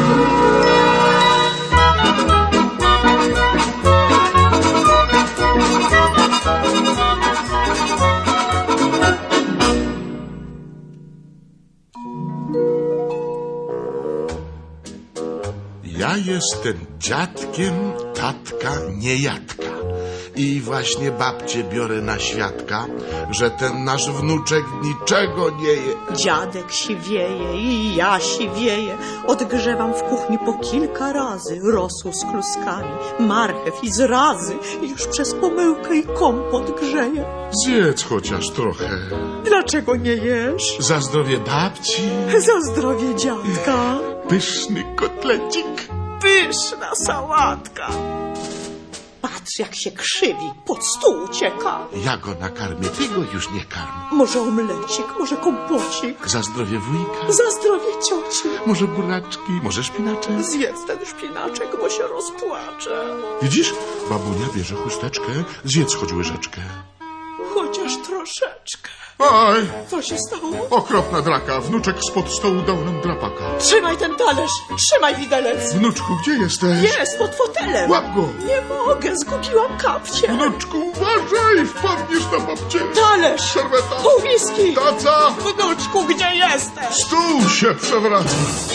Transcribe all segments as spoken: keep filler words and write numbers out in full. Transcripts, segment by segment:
Ja jestem dziadkiem tatka niejadka i właśnie babcię biorę na świadka, że ten nasz wnuczek niczego nie je. Dziadek siwieje i ja siwieję. Odgrzewam w kuchni po kilka razy rosół z kluskami, marchew i zrazy. I już przez pomyłkę i kompot grzeję. Zjedz chociaż trochę. Dlaczego nie jesz? Za zdrowie babci. Za zdrowie dziadka. Pyszny kotlecik. Pyszna sałatka. Patrz, jak się krzywi, pod stół ucieka. Ja go nakarmię, ty go już nie karm. Może omlecik, może kompocik. Za zdrowie wujka. Za zdrowie cioci. Może buraczki, może szpinaczek. Zjedz ten szpinaczek, bo się rozpłaczę. Widzisz? Babunia bierze chusteczkę, zjedz choć łyżeczkę. Chociaż troszeczkę. Oj! Co się stało? Okropna draka, wnuczek spod stołu dał nam drapaka. Trzymaj ten talerz, trzymaj widelec. Wnuczku, gdzie jesteś? Jest, pod fotelem. Łap go. Nie mogę, zgubiłam kapcie. Wnuczku, uważaj, wpadniesz na babcię. Talerz, Serweta, pół miski. taca. Wnuczku, gdzie jesteś? Stół się przewraca.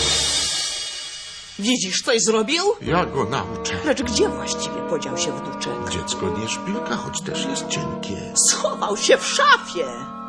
Widzisz, coś zrobił? Ja go nauczę. Lecz gdzie właściwie podział się wnuczek? Dziecko nie szpilka, choć też jest cienkie. Schował się w szafie.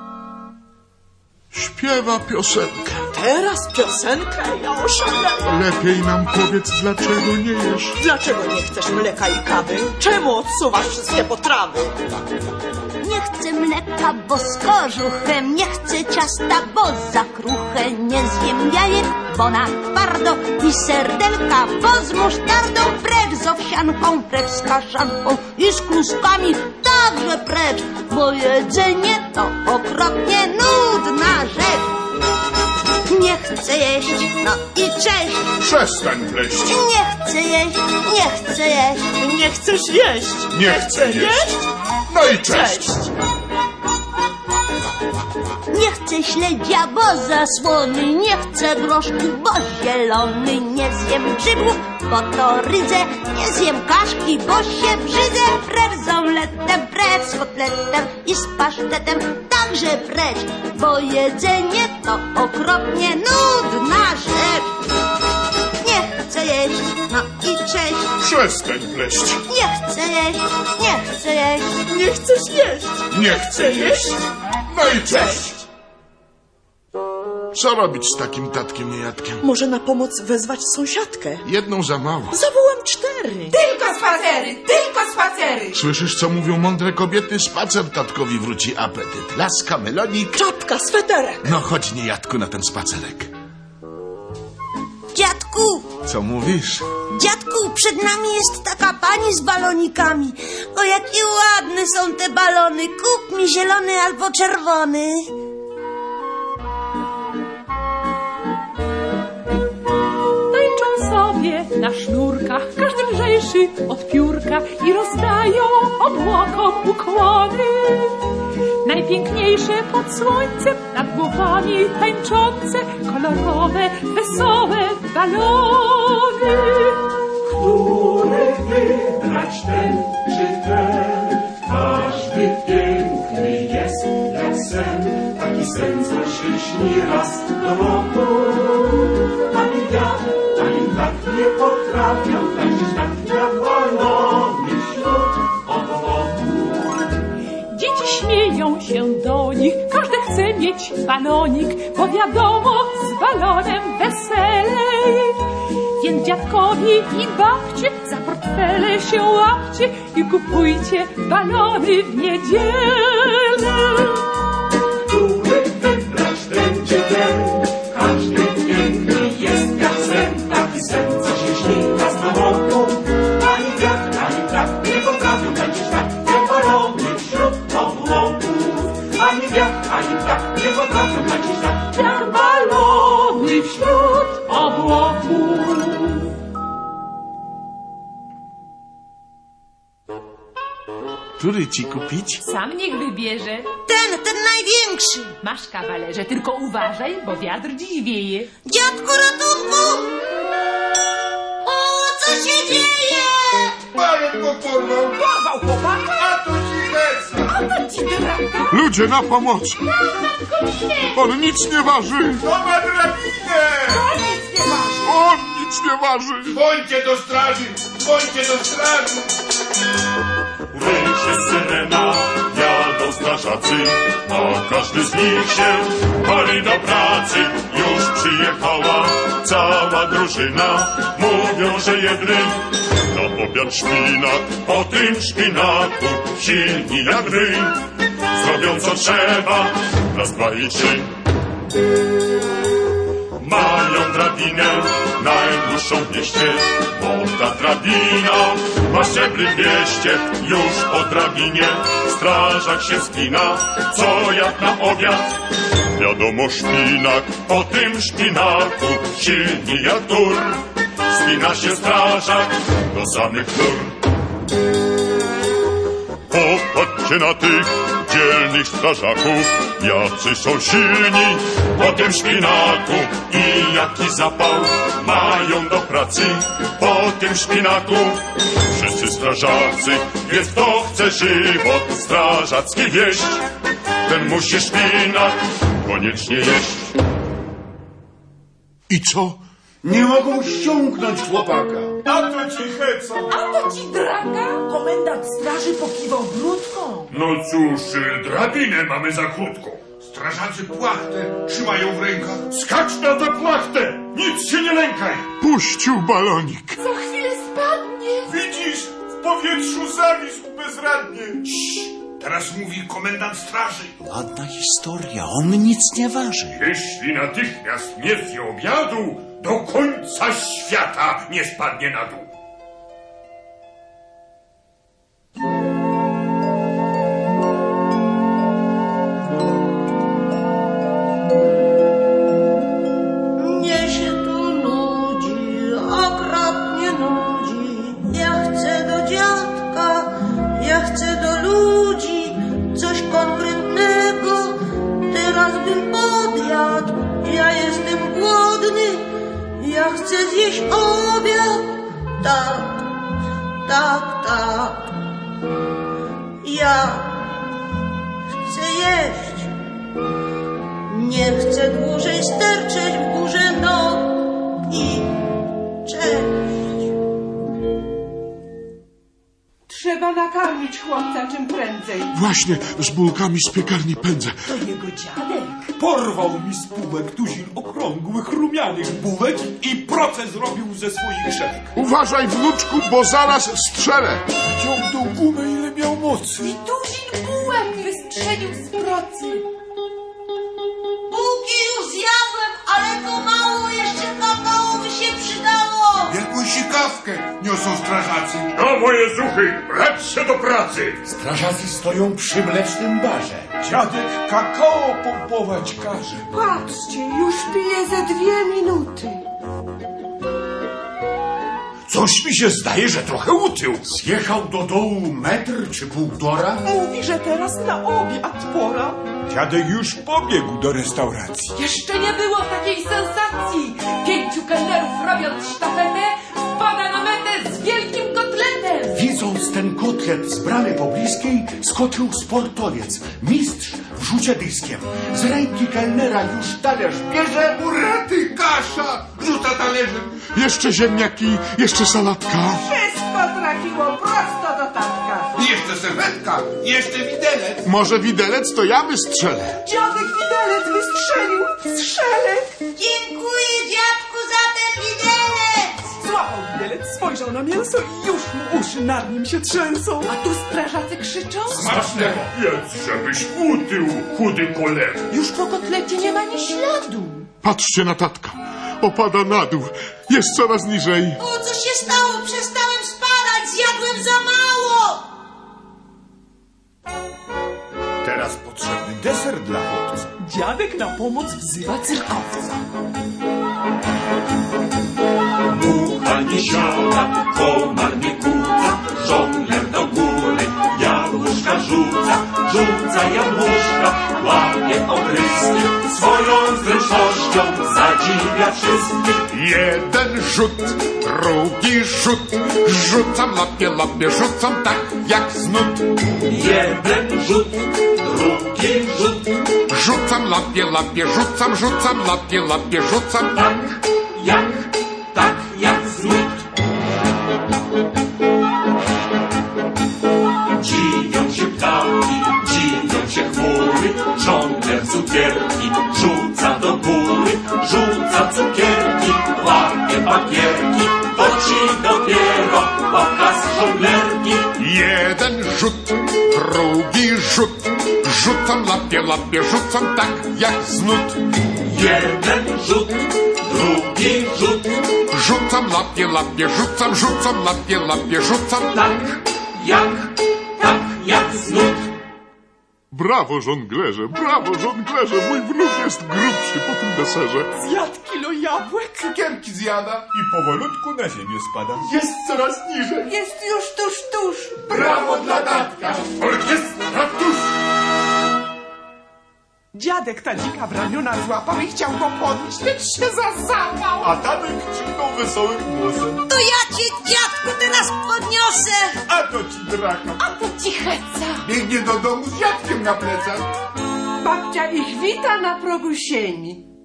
Śpiewa piosenkę. Teraz piosenkę? Ja oszaleję. Lepiej nam powiedz, dlaczego nie jesz. Dlaczego nie chcesz mleka i kawy? Czemu odsuwasz wszystkie potrawy? Nie chcę mleka, bo z kożuchem, nie chcę ciasta, bo za kruche, nie zjem jajek, bo na twardo i serdelka, bo z musztardą, precz z owsianką, precz z kaszanką i z kluskami, także precz, bo jedzenie to okropnie nudna rzecz. Nie chcę jeść, no i cześć. Przestań pleść. Nie chcę jeść, nie chcę jeść. Nie chcesz jeść. Nie chcę jeść. No i cześć. Nie chcę śledzia, bo zasłony, nie chcę groszku, bo zielony. Nie zjem grzybów, bo to rydze, nie zjem kaszki, bo się brzydzę. Precz z omletem, precz z kotletem i z pasztetem, także precz, bo jedzenie to okropnie nudna rzecz. Nie chcę jeść, no i cześć. Przestań pleść. Nie chcę jeść, nie chcę jeść. Nie chcesz jeść. Nie chcę jeść. No i cześć. Co robić z takim tatkiem niejadkiem? Może na pomoc wezwać sąsiadkę? Jedną za mało. Zawołam cztery. Tylko spacery, tylko spacery. Słyszysz, co mówią mądre kobiety? Spacer tatkowi wróci apetyt. Laska, melonik. Czapka, sweterek. No chodź, niejadku, na ten spacerek. Dziadku, Co mówisz? dziadku, przed nami jest taka pani z balonikami. O, jakie ładne są te balony. Kup mi zielony albo czerwony. Tańczą sobie na sznurkach, każdy lżejszy od piórka i rozdają obłokom ukłony. Najpiękniejsze pod słońcem, nad głowami tańczące, kolorowe, wesołe balony. Który wybrać ten czy ten? Każdy piękny jest jak sen, taki sen, co się śni raz do roku. Ani wiatr, ani tak nie potrafią tańczyć tak jak balony wśród obłoków. Dzieci śmieją się do nich, każdy chce mieć balonik, bo wiadomo, z balonem weselej. Więc dziadkowi i babcie za portfele się łapcie i kupujcie balony w niedzielę. Który wybrać ten czy ten? Każdy piękny jest jak sen, taki sen, co się śni raz do roku. Ani wiatr, ani tak nie potrafią tańczyć tak jak balony wśród obłoków. Ani wiatr, ani tak nie potrafią tańczyć tak Jak balony wśród obłoków. Który ci kupić? Sam niech wybierze. Ten, ten największy. Masz, kawalerze, tylko uważaj, bo wiatr dziś wieje. Dziadku, ratunku! porwał? Porwał chłopak. A to ci heca. A to ci draka. Ludzie, na pomoc! On nic nie waży! To ma drabinę! To nic nie masz. On nic nie waży! Dzwońcie do straży! Dzwońcie do straży! Rysie syrena, jadą strażacy, a każdy z nich się pali do pracy. Już przyjechała cała drużyna, mówią, że jedny na obiad szpinak. Po tym szpinaku silni jak ryj, zrobią co trzeba, raz, dwa i trzy. Mają drabinę najdłuższą w mieście, bo ta drabina ma szczebry dwieście. Już po drabinie strażak się wspina, co jak na obiad. Wiadomo, szpinak, po tym szpinaku silni jak tur. Wspina się strażak do samych chmur. Popatrzcie na tych dzielnych strażaków, jacy są silni po tym szpinaku i jaki zapał mają do pracy po tym szpinaku. Wszyscy strażacy, więc kto chce żywot strażacki wieść, ten musi szpinak koniecznie jeść. I co? Nie mogą ściągnąć chłopaka. A to ci heca. A to ci draka. Komendant straży pokiwał brudką. No cóż, drabinę mamy za krótką. Strażacy płachtę trzymają w rękach. Skacz na tę płachtę! Nic się nie lękaj! Puścił balonik. Za chwilę spadnie. Widzisz, w powietrzu zawisł bezradnie. Teraz mówi komendant straży. Ładna historia, on nic nie waży. Jeśli natychmiast nie zje obiadu, do końca świata nie spadnie na dół. Mnie się tu nudzi, okropnie nudzi. Ja chcę do dziadka, ja chcę do ludzi. Coś konkretnego, teraz bym podjadł. Ja jestem głodny, ja chcę zjeść obiad. Tak, tak, tak. Ja chcę jeść. Nie chcę dłużej sterczeć w górze nóg i cześć. Trzeba nakarmić chłopca czym prędzej. Właśnie z bułkami z piekarni pędzę. To jego dziadek. Porwał mi z półek tuzin okrągłych, rumianych bułek i proces zrobił ze swoich szereg. Uważaj, wnuczku, bo zaraz strzelę. Ciągnął gumę, ile miał mocy. I tuzin bułek wystrzelił z procy. Bułki już zjadłem, ale to mało, jeszcze kakao by się przydało. Jakąś sikawkę niosą strażacy. No moje zuchy, brać się do pracy! Strażacy stoją przy mlecznym barze. Dziadek kakao pompować każe. Patrzcie, już pije ze dwie minuty. Coś mi się zdaje, że trochę utył. Zjechał do dołu metr czy półtora. Mówi, że teraz na obiad pora. Dziadek już pobiegł do restauracji. Jeszcze nie było takiej sensacji. Pięciu kelnerów robiąc sztafetę wpada na metę z wielkim kotletem. Widząc ten kotlet z bramy pobliskiej, skoczył sportowiec, mistrz w rzucie dyskiem. Z ręki kelnera już talerz bierze. Urety, kasza! Rzuca talerzem. Jeszcze ziemniaki, jeszcze salatka. Wszystko trafiło prosto do tatka. I jeszcze serwetka, i jeszcze widelec. Może widelec to ja wystrzelę. Dziadek widelec wystrzelił. Strzelec. Dziękuję dziadku za ten widelec. Złapał widelec, spojrzał na mięso i już mu uszy nad nim się trzęsą. A tu strażacy krzyczą. Smacznego! Jedz, żebyś utył, chudy kolego. Już po kotlecie nie ma ni śladu. Patrzcie na tatka. Opada na dół. Jest coraz niżej. O, co się stało? Przestałem spadać, zjadłem za mało. Teraz potrzebny deser dla chłopca. Dziadek na pomoc wzywa cyrkowca. Mucha nie siada, komar nie kuca, żongler do góry, jabłuszka rzuca, rzuca jabłuszka, łapie opryski swoją zręcznością. poziom zadziwia wszystkich. Jeden rzut, drugi rzut, rzucam, lapię, lapię, rzucam tak jak z nut. Jeden rzut, drugi rzut, rzucam, lapię, lapię, rzucam, rzucam, lapię, lapię, rzucam tak jak, tak jak z nut. Dziwią się ptaki, dziwią się chmury, żongler cukierki rzuca do góry, rzuca cukierki, łapie papierki, to ci dopiero pokaz żonglerki. Jeden rzut, drugi rzut, rzucam, lapię, lapię, rzucam tak jak z nut. Jeden rzut, drugi rzut, rzucam, lapię, lapię, rzucam, rzucam, lapię, lapię, rzucam tak jak, tak jak z nut. Brawo, żonglerze, brawo, żonglerze, mój wnuk jest grubszy po tym deserze. Zjadł kilo jabłek. Cukierki zjada. I powolutku na ziemię spada. Jest coraz niżej. Jest już tuż, tuż. Brawo dla tatka. Orkiestra tuż. Dziadek tadzika w ramiona złapał i chciał go podnieść, lecz się zasapał. A Tadek krzyknął wesołym głosem. To ja cię, dziadku, teraz podniosę. A to ci draka. A to ci heca. Biegnie do domu z dziadkiem na plecach. Babcia ich wita na progu sieni.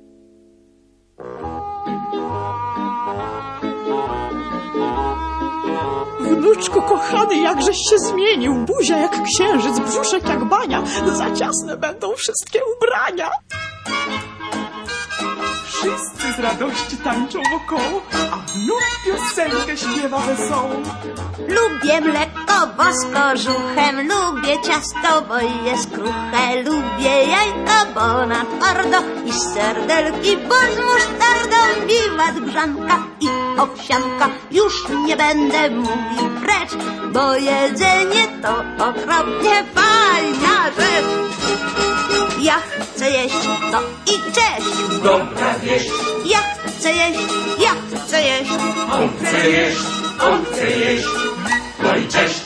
Wnuczku kochany, jakżeś się zmienił. Buzia jak księżyc, brzuszek jak bania. Za ciasne będą wszystkie ubrania. Wszyscy z radości tańczą wokoło, a wnuk piosenkę śpiewa wesołą. Lubię mleko, bo z kożuchem, lubię ciasto, bo jest kruche, lubię jajka, bo na twardo i serdelki, bo z musztardą, wiwat grzanka i owsianka. Już nie będę mówił precz, bo jedzenie to okropnie fajna rzecz. Ja chcę jeść, no i cześć. Dobra wieść, Ja chcę jeść, ja chcę jeść. on chce jeść, on chce jeść. No i cześć.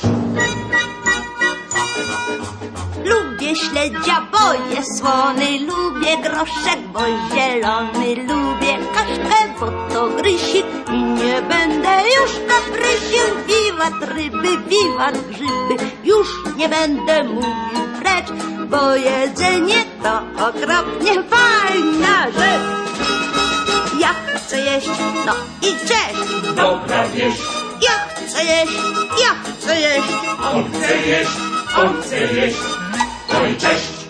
Lubię śledzia, bo jest słony, lubię groszek, bo zielony, lubię kaszkę, bo to grysik i nie będę już kaprysił. Wiwat ryby, wiwat grzyby, już nie będę mówił precz, bo jedzenie to okropnie fajna rzecz. Ja chcę jeść, no i cześć. Dobra wieść, Ja chcę jeść, ja chcę jeść. on chce jeść, on chce jeść. No i cześć.